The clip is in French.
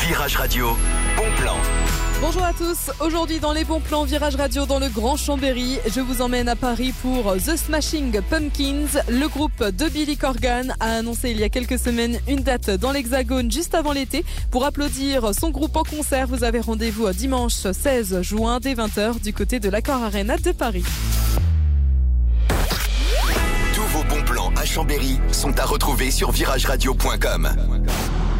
Virage Radio, bon plan. Bonjour à tous, aujourd'hui dans les bons plans Virage Radio dans le Grand Chambéry, je vous emmène à Paris pour The Smashing Pumpkins. Le groupe de Billy Corgan a annoncé il y a quelques semaines une date dans l'Hexagone juste avant l'été. Pour applaudir son groupe en concert, vous avez rendez-vous dimanche 16 juin dès 20h du côté de l'Accor Arena de Paris. Tous vos bons plans à Chambéry sont à retrouver sur virageradio.com.